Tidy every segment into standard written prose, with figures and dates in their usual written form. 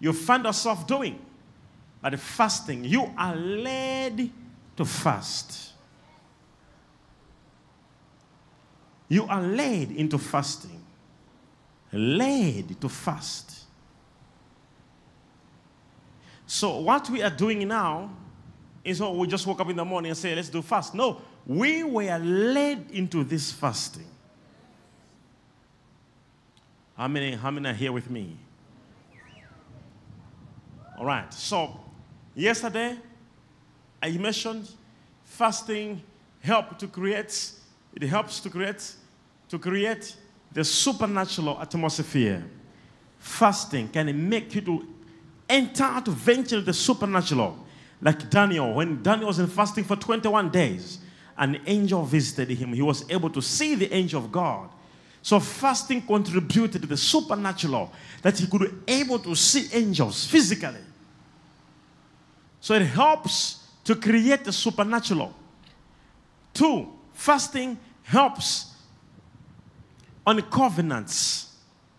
you find yourself doing. But fasting, you are led to fast. You are led into fasting. Led to fast. So what we are doing now is not we just woke up in the morning and say, let's do fast. No, we were led into this fasting. How many are here with me? All right. So yesterday, I mentioned fasting helps to create the supernatural atmosphere. Fasting can make you to enter, to venture the supernatural. Like Daniel, when Daniel was in fasting for 21 days, an angel visited him. He was able to see the angel of God. So fasting contributed to the supernatural, that he could be able to see angels physically. So it helps to create the supernatural. 2, fasting helps on covenants.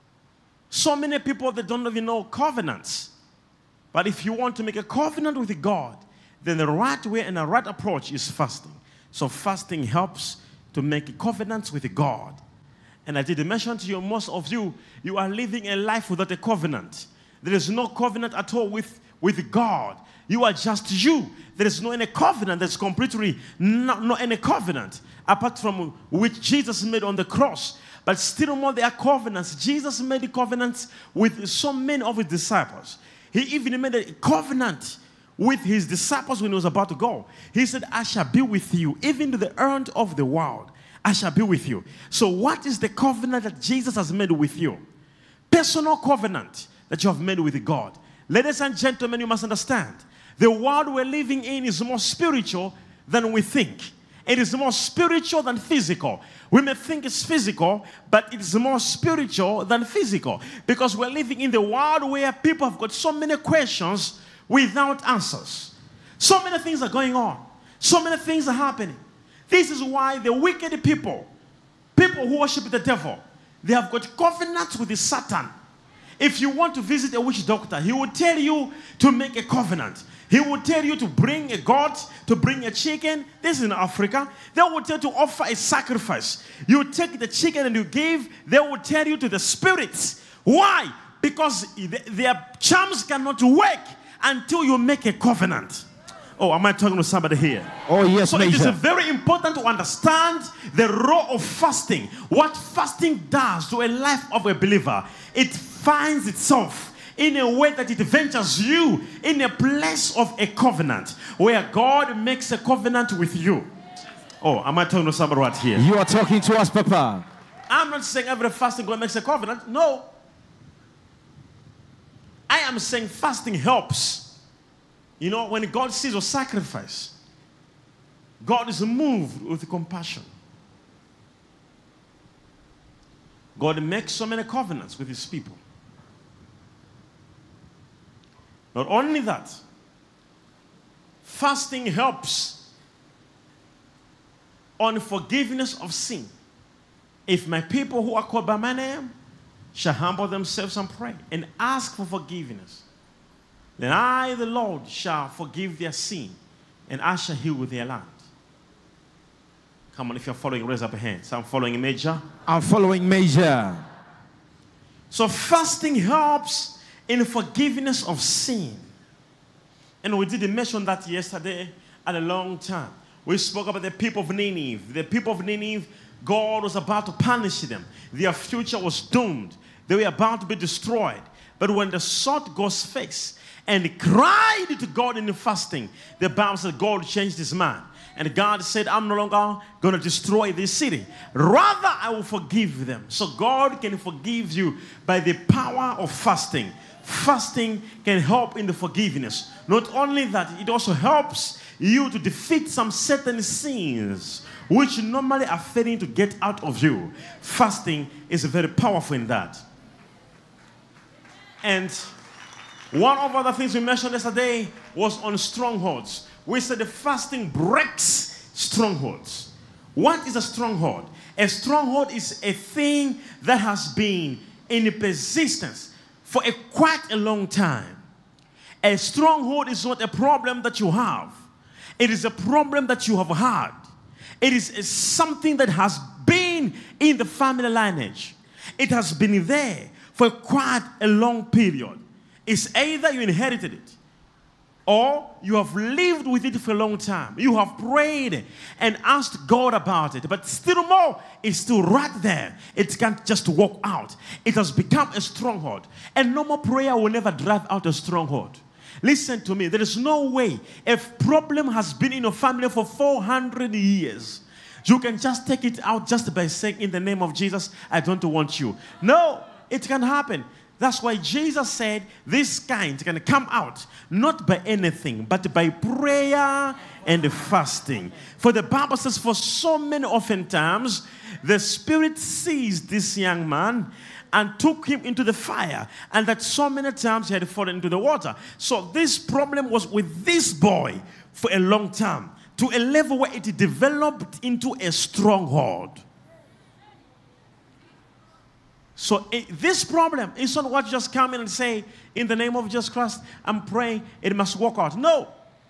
So many people, they don't even know covenants. But if you want to make a covenant with God, then the right way and the right approach is fasting. So fasting helps to make covenants with God. And I did mention to you, most of you, you are living a life without a covenant. There is no covenant at all with God. You are just you. There is no any covenant that's completely not any covenant apart from which Jesus made on the cross. But still more, there are covenants. Jesus made the covenants with so many of his disciples. He even made a covenant with his disciples when he was about to go. He said, I shall be with you, even to the end of the world. I shall be with you. So what is the covenant that Jesus has made with you? Personal covenant that you have made with God. Ladies and gentlemen, you must understand, the world we're living in is more spiritual than we think. It is more spiritual than physical. We may think it's physical, but it is more spiritual than physical. Because we're living in the world where people have got so many questions without answers. So many things are going on. So many things are happening. This is why the wicked people who worship the devil, they have got covenants with the Satan. If you want to visit a witch doctor, he will tell you to make a covenant. He will tell you to bring a goat, to bring a chicken. This is in Africa. They will tell you to offer a sacrifice. You take the chicken and you give, they will tell you to the spirits. Why? Because their charms cannot work until you make a covenant. Oh, am I talking to somebody here? Oh, yes, so Major. it is very important to understand the role of fasting. What fasting does to a life of a believer. It finds itself in a way that it ventures you in a place of a covenant, where God makes a covenant with you. Oh, am I talking to somebody right here? You are talking to us, Papa. I'm not saying every fasting God makes a covenant. No. I am saying fasting helps. You know, when God sees your sacrifice, God is moved with compassion. God makes so many covenants with his people. Not only that, fasting helps on forgiveness of sin. If my people who are called by my name shall humble themselves and pray and ask for forgiveness, then I, the Lord, shall forgive their sin, and I shall heal their land. Come on, if you're following, raise up your hands. I'm following Major. I'm following Major. So fasting helps in forgiveness of sin. And we did mention that yesterday at a long time. We spoke about the people of Nineveh. The people of Nineveh, God was about to punish them. Their future was doomed. They were about to be destroyed. But when they sought God's face and cried to God in the fasting, the Bible said God changed his mind. And God said, I'm no longer going to destroy this city. Rather, I will forgive them. So God can forgive you by the power of fasting. Fasting can help in the forgiveness. Not only that, it also helps you to defeat some certain sins which normally are failing to get out of you. Fasting is very powerful in that. And one of the other things we mentioned yesterday was on strongholds. We said the fasting breaks strongholds. What is a stronghold? A stronghold is a thing that has been in persistence for quite a long time. A stronghold is not a problem that you have. It is a problem that you have had. It is something that has been in the family lineage. It has been there for quite a long period. It's either you inherited it or you have lived with it for a long time. You have prayed and asked God about it, but still more, it's still right there. It can't just walk out. It has become a stronghold. And normal prayer will never drive out a stronghold. Listen to me. There is no way. If problem has been in your family for 400 years, you can just take it out just by saying, in the name of Jesus, I don't want you. No, it can happen. That's why Jesus said this kind can come out not by anything, but by prayer and fasting. For the Bible says, for so many often times, the Spirit seized this young man and took him into the fire, and that so many times he had fallen into the water. So this problem was with this boy for a long time, to a level where it developed into a stronghold. So this problem is not what you just come in and say, in the name of Jesus Christ, I'm praying, it must work out. No.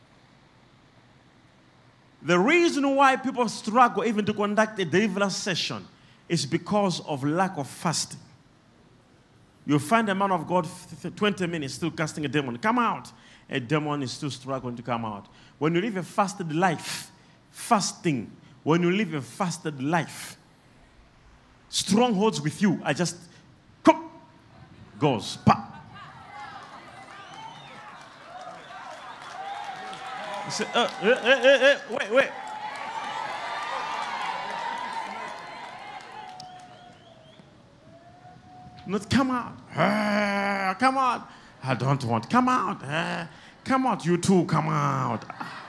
The reason why people struggle even to conduct a deliverance session is because of lack of fasting. You'll find a man of God 20 minutes still casting a demon. Come out. A demon is still struggling to come out. When you live a fasted life, fasting, when you live a fasted life, strongholds with you are just, come, goes, pop. You say, wait. Not come out. Come out. I don't want. Come out. Come out. You too. Come out.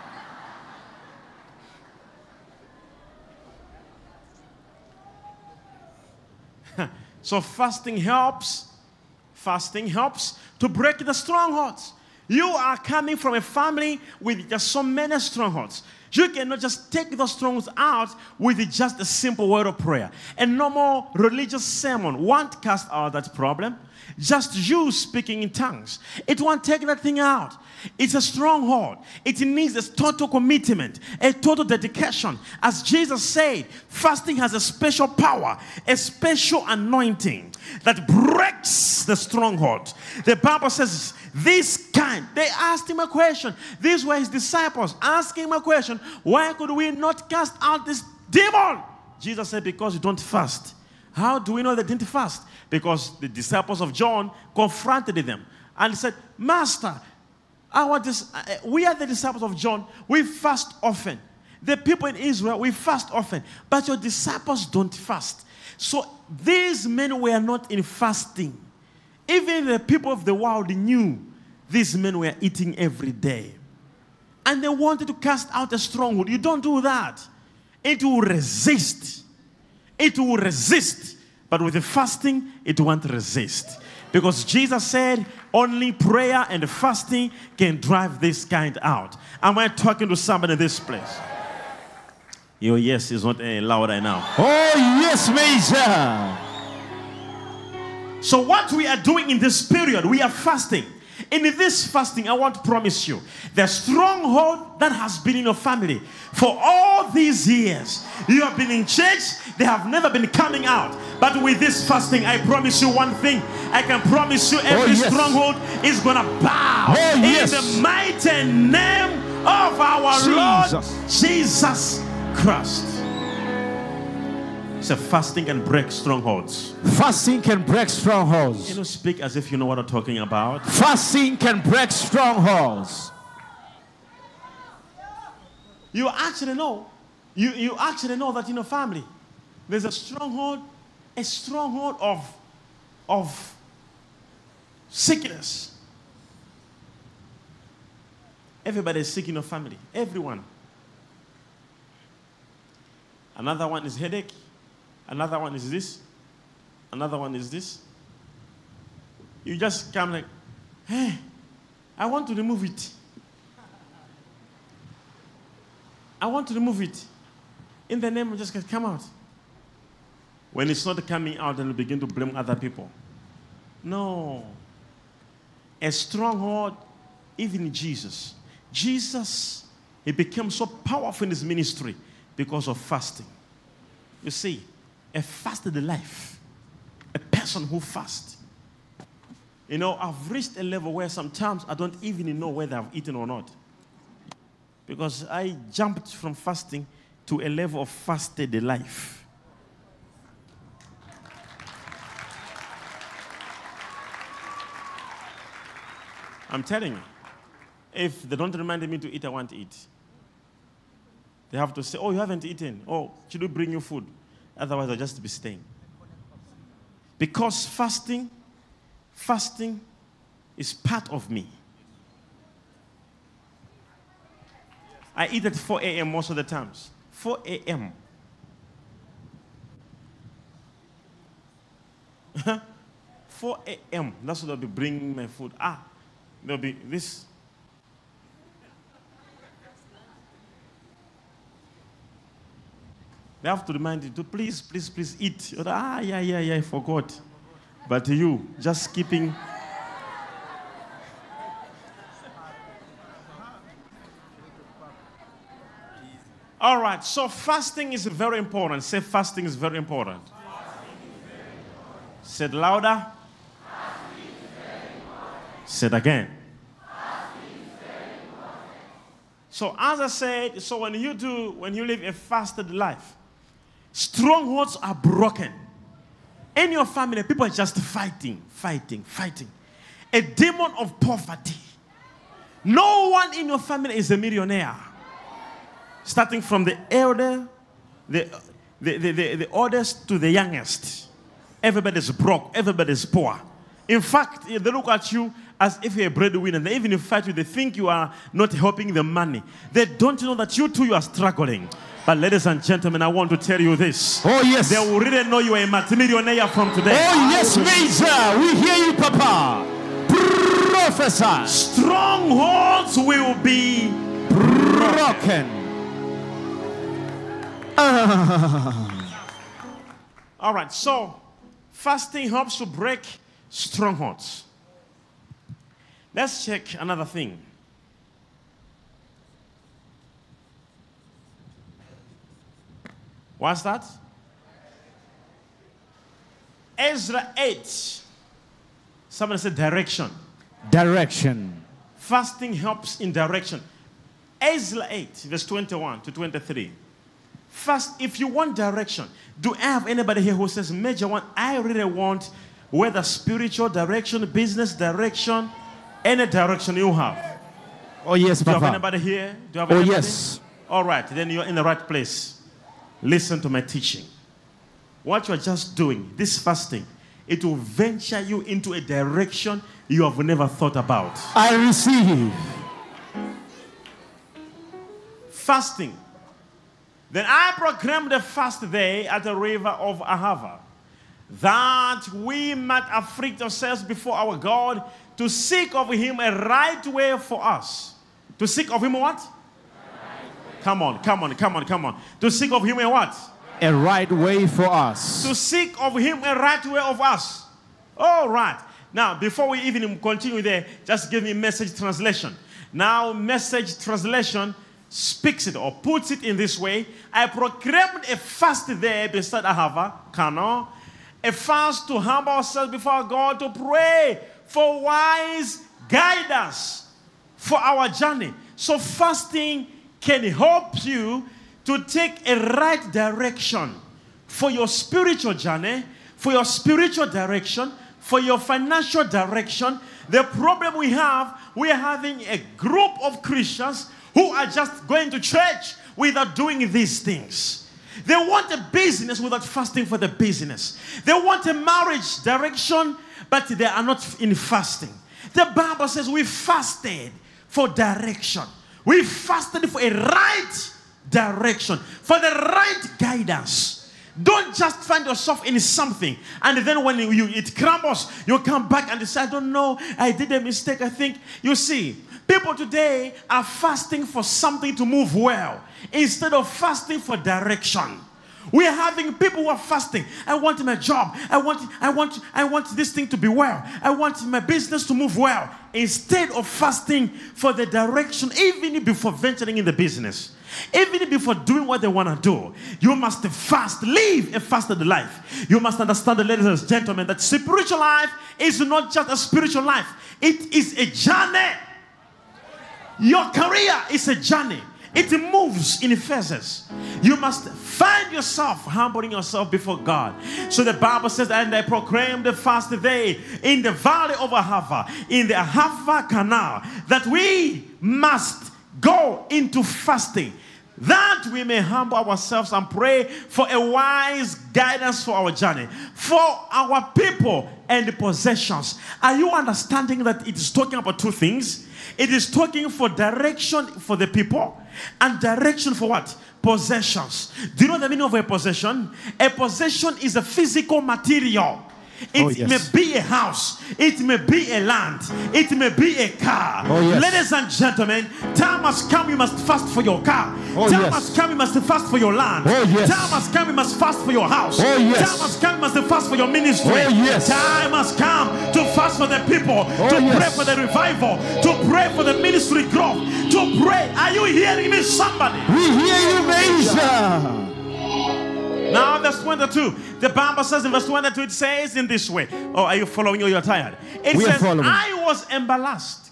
So fasting helps. Fasting helps to break the strongholds. You are coming from a family with just so many strongholds. You cannot just take those strongholds out with just a simple word of prayer. A normal religious sermon won't cast out that problem. Just you speaking in tongues, it won't take that thing out. It's a stronghold. It needs a total commitment, a total dedication. As Jesus said, fasting has a special power, a special anointing that breaks the stronghold. The Bible says, this kind, they asked him a question. These were his disciples asking him a question. Why could we not cast out this demon? Jesus said, because you don't fast. How do we know they didn't fast? Because the disciples of John confronted them and said, Master, we are the disciples of John. We fast often. The people in Israel, we fast often. But your disciples don't fast. So these men were not in fasting. Even the people of the world knew these men were eating every day. And they wanted to cast out a stronghold. You don't do that. It will resist. It will resist. But with the fasting, it won't resist. Because Jesus said, only prayer and fasting can drive this kind out. Am I talking to somebody in this place? Your yes is not louder now. Oh, yes, Major. So what we are doing in this period, we are fasting. In this fasting, I want to promise you, the stronghold that has been in your family for all these years, you have been in church, they have never been coming out. But with this fasting, I promise you one thing. I can promise you every stronghold is going to bow in the mighty name of our Lord Jesus Christ. So fasting can break strongholds. Fasting can break strongholds. You know, speak as if you know what I'm talking about. Fasting can break strongholds. You actually know. You actually know that in a family, there's a stronghold of sickness. Everybody is sick in your family. Everyone. Another one is headache. Another one is this. Another one is this. You just come like, hey, I want to remove it. I want to remove it. In the name of just come out. When it's not coming out, then you begin to blame other people. No. a stronghold even in Jesus. Jesus, he became so powerful in his ministry because of fasting. You see, a fasted life, a person who fasts. You know, I've reached a level where sometimes I don't even know whether I've eaten or not. Because I jumped from fasting to a level of fasted life. I'm telling you, if they don't remind me to eat, I want to eat. They have to say, oh, you haven't eaten. Oh, should we bring you food? Otherwise, I'll just be staying. Because fasting is part of me. I eat at 4 a.m. most of the times. 4 a.m. 4 a.m. That's what they'll be bringing my food. There'll be this. They have to remind you to please eat. Yeah, I forgot. But you, just keeping. All right, so fasting is very important. Say fasting is very important. Say it louder. Say it again. So as I said, so when you live a fasted life, strongholds are broken. In your family, people are just fighting. A demon of poverty. No one in your family is a millionaire. Starting from the elder, the oldest to the youngest. Everybody's broke. Everybody's poor. In fact, they look at you as if you're a breadwinner. They even fight you. They think you are not helping the money. They don't know that you too, you are struggling. But ladies and gentlemen, I want to tell you this. Oh, yes. They will really know you are a multimillionaire from today. Oh, yes, Major. We hear you, Papa. Prophesy. Strongholds will be broken. All right, so fasting helps to break strongholds. Let's check another thing. What's that? Ezra 8. Someone said direction. Direction. Fasting helps in direction. Ezra 8, verse 21 to 23. First, if you want direction, do I have anybody here who says, Major One, I really want whether spiritual direction, business direction, any direction you have? Oh, yes, Papa. Do you have anybody here? Do you have anybody? Yes. All right, then you're in the right place. Listen to my teaching. What you're just doing, this fasting, it will venture you into a direction you have never thought about. I receive. Fasting. Then I proclaimed the fast day at the river of Ahava, that we might afflict ourselves before our God to seek of him a right way for us. To seek of him what? Come on. To seek of him a what? A right way for us. To seek of him a right way of us. All right. Now, before we even continue there, just give me Message translation. Now, Message translation speaks it or puts it in this way. I proclaimed a fast there beside Ahava, Cana, a fast to humble ourselves before God, to pray for wise guidance for our journey. So fasting can help you to take a right direction for your spiritual journey, for your spiritual direction, for your financial direction. The problem we are having a group of Christians who are just going to church without doing these things. They want a business without fasting for the business. They want a marriage direction, but they are not in fasting. The Bible says we fasted for direction. We fasted for a right direction, for the right guidance. Don't just find yourself in something and then when it crumbles, you come back and say, I don't know, I did a mistake, I think. You see, people today are fasting for something to move well instead of fasting for direction. We are having people who are fasting. I want my job. I want this thing to be well. I want my business to move well. Instead of fasting for the direction, even before venturing in the business, even before doing what they want to do, you must fast. Live a fasted life. You must understand, ladies and gentlemen, that spiritual life is not just a spiritual life. It is a journey. Your career is a journey. It moves in phases. You must find yourself humbling yourself before God. So the Bible says, and I proclaimed the fast day in the valley of Ahava, in the Ahava canal, that we must go into fasting, that we may humble ourselves and pray for a wise guidance for our journey, for our people and possessions. Are you understanding that it is talking about two things? It is talking for direction for the people and direction for what? Possessions. Do you know the meaning of a possession? A possession is a physical material. It may be a house. It may be a land. It may be a car. Ladies and gentlemen, time has come you must fast for your car. Time has come you must fast for your land. Time has come you must fast for your house. Time has come you must fast for your ministry. Time has come to fast for the people. To pray for the revival. To pray for the ministry growth. To pray. Are you hearing me, somebody? We hear you, Major. Now, verse 22, the Bible says in verse 22, it says in this way. Oh, are you following or you're tired? It says, I was embarrassed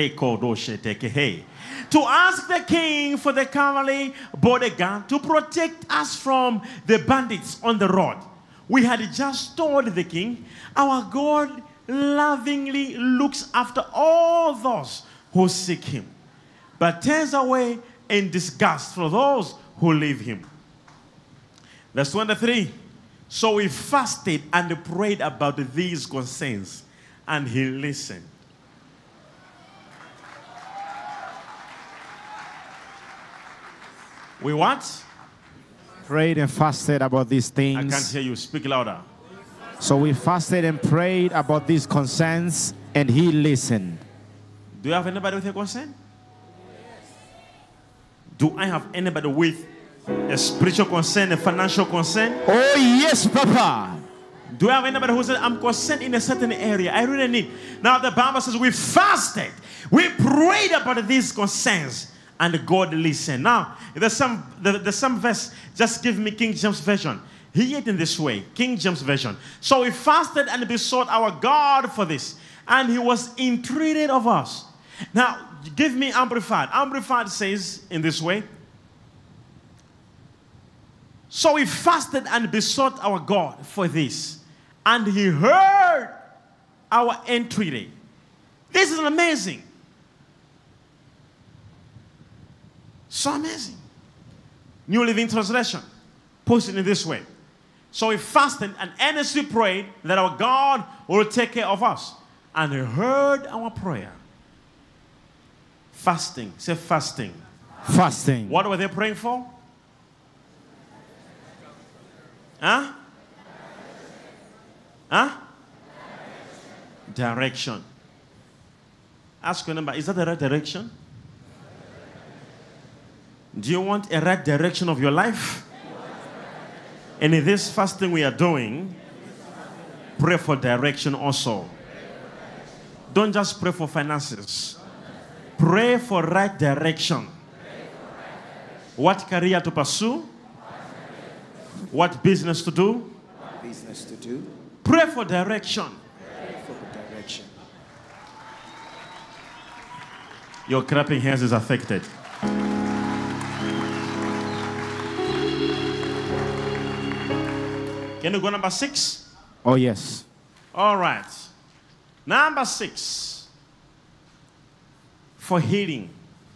to ask the king for the cavalry bodyguard to protect us from the bandits on the road. We had just told the king, our God lovingly looks after all those who seek him, but turns away in disgust for those who leave him. Verse 23, so we fasted and prayed about these concerns, and he listened. We what? Prayed and fasted about these things. I can't hear you. Speak louder. So we fasted and prayed about these concerns, and he listened. Do you have anybody with a concern? Do I have anybody with a spiritual concern, a financial concern? Oh, yes, Papa. Do you have anybody who says, I'm concerned in a certain area? I really need. Now, the Bible says we fasted. We prayed about these concerns, and God listened. Now, there's some verse. Just give me King James Version. Hear it in this way. King James Version. So we fasted and besought our God for this, and he was entreated of us. Now, give me Amplified. Amplified says in this way. So we fasted and besought our God for this, and he heard our entreaty. This is amazing. So amazing. New Living Translation puts it in this way. So we fasted and earnestly prayed that our God will take care of us, and he heard our prayer. Fasting. Say fasting. Fasting. What were they praying for? Huh? Huh? Direction. Ask your neighbor, is that the right direction? Do you want a right direction of your life? And in this fasting we are doing, pray for direction also. Don't just pray for finances. Pray for right direction. What career to pursue? What business to do? Pray for direction. Your clapping hands is affected. Can you go number 6? Oh, yes. All right. Number 6. For healing.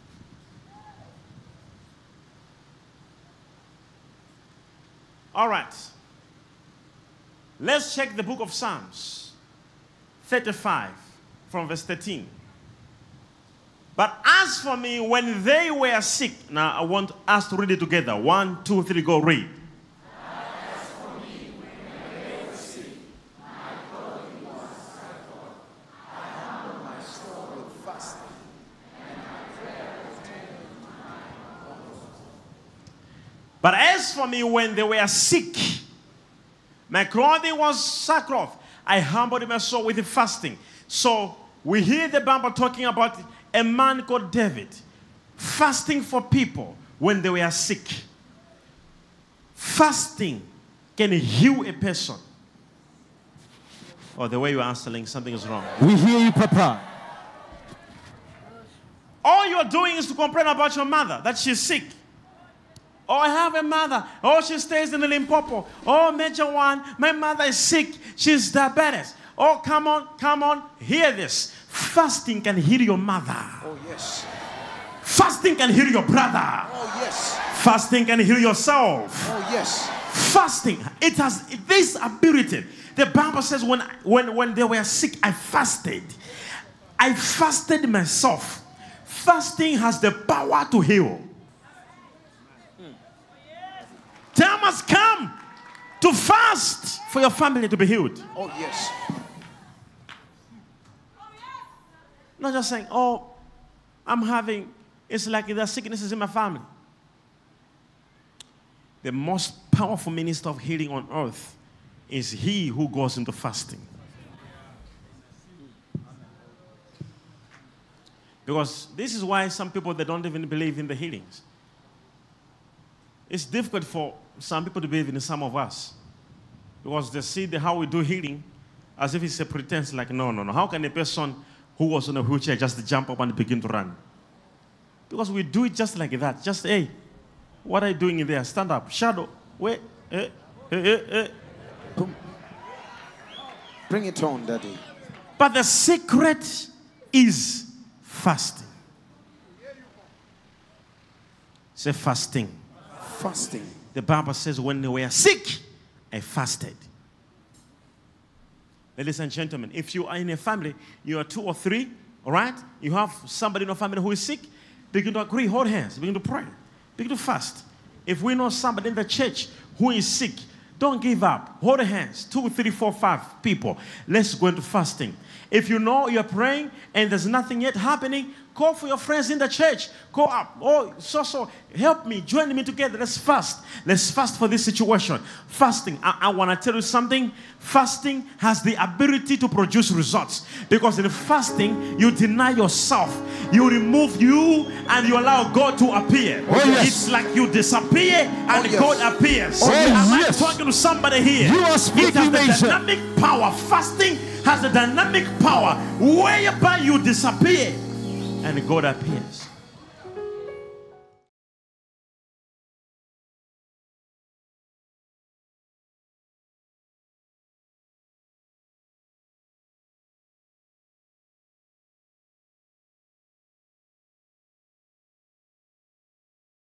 All right. Let's check the book of Psalms 35 from verse 13. But as for me, when they were sick, now I want us to read it together. 1, 2, 3, go read. As for me, when they were sick, my clothing was sackcloth. I humbled my soul with fasting, and my prayer was turned to my But as for me, when they were sick, my clothing was sackcloth. I humbled my soul with fasting. So we hear the Bible talking about a man called David fasting for people when they were sick. Fasting can heal a person. Oh, the way you're answering, something is wrong. We hear you, Papa. All you're doing is to complain about your mother, that she's sick. Oh, I have a mother. Oh, she stays in the Limpopo. Oh, Major One, my mother is sick. She's diabetes. Oh, come on. Hear this. Fasting can heal your mother. Oh, yes. Fasting can heal your brother. Oh, yes. Fasting can heal yourself. Oh, yes. Fasting, it has this ability. The Bible says when they were sick, I fasted. I fasted myself. Fasting has the power to heal. Time has come to fast for your family to be healed. Oh, yes. Not just saying, oh, it's like there are sicknesses in my family. The most powerful minister of healing on earth is he who goes into fasting. Because this is why some people, they don't even believe in the healings. It's difficult for some people to believe in some of us. Because they see how we do healing as if it's a pretense, like, no. How can a person who was in a wheelchair just jump up and begin to run? Because we do it just like that. Just, hey, what are you doing in there? Stand up. Shadow. Wait. Bring it on, Daddy. But the secret is fasting. Say fasting. Fasting. The Bible says when they were sick, I fasted. Ladies and gentlemen, if you are in a family, you are 2 or 3, all right? You have somebody in your family who is sick, begin to agree, hold hands, begin to pray, begin to fast. If we know somebody in the church who is sick, don't give up. Hold hands, 2, 3, 4, 5 people. Let's go into fasting. If you know you're praying and there's nothing yet happening, call for your friends in the church. Go up. Oh, so, help me. Join me together. Let's fast. Let's fast for this situation. Fasting. I want to tell you something. Fasting has the ability to produce results. Because in fasting, you deny yourself. You remove you and you allow God to appear. Oh, yes. It's like you disappear and yes. God appears. Oh, Am yes. I talking to somebody here? You are speaking, it has the nation. dynamic power. Fasting has a dynamic power whereby you disappear and God appears.